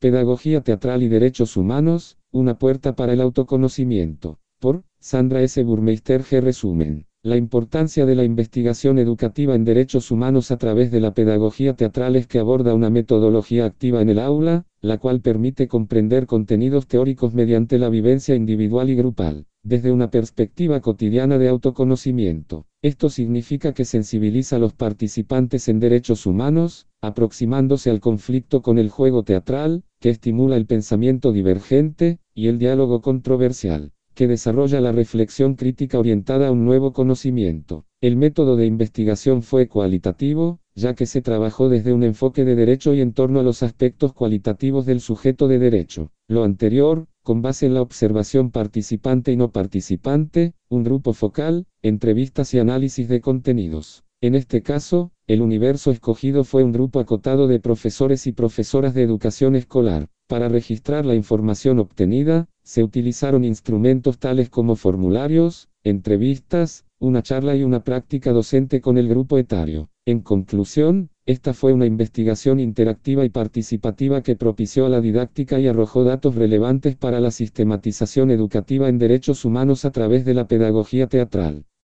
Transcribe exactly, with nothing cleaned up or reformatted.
Pedagogía teatral y derechos humanos, una puerta para el autoconocimiento. Por Sandra S. Burmeister. G. Resumen. La importancia de la investigación educativa en derechos humanos a través de la pedagogía teatral es que aborda una metodología activa en el aula, la cual permite comprender contenidos teóricos mediante la vivencia individual y grupal, desde una perspectiva cotidiana de autoconocimiento. Esto significa que sensibiliza a los participantes en derechos humanos, aproximándose al conflicto con el juego teatral, que estimula el pensamiento divergente, y el diálogo controversial, que desarrolla la reflexión crítica orientada a un nuevo conocimiento. El método de investigación fue cualitativo, ya que se trabajó desde un enfoque de derecho y en torno a los aspectos cualitativos del sujeto de derecho. Lo anterior, con base en la observación participante y no participante, un grupo focal, entrevistas y análisis de contenidos. En este caso, el universo escogido fue un grupo acotado de profesores y profesoras de educación escolar. Para registrar la información obtenida, se utilizaron instrumentos tales como formularios, entrevistas, una charla y una práctica docente con el grupo etario. En conclusión, esta fue una investigación interactiva y participativa que propició a la didáctica y arrojó datos relevantes para la sistematización educativa en derechos humanos a través de la pedagogía teatral.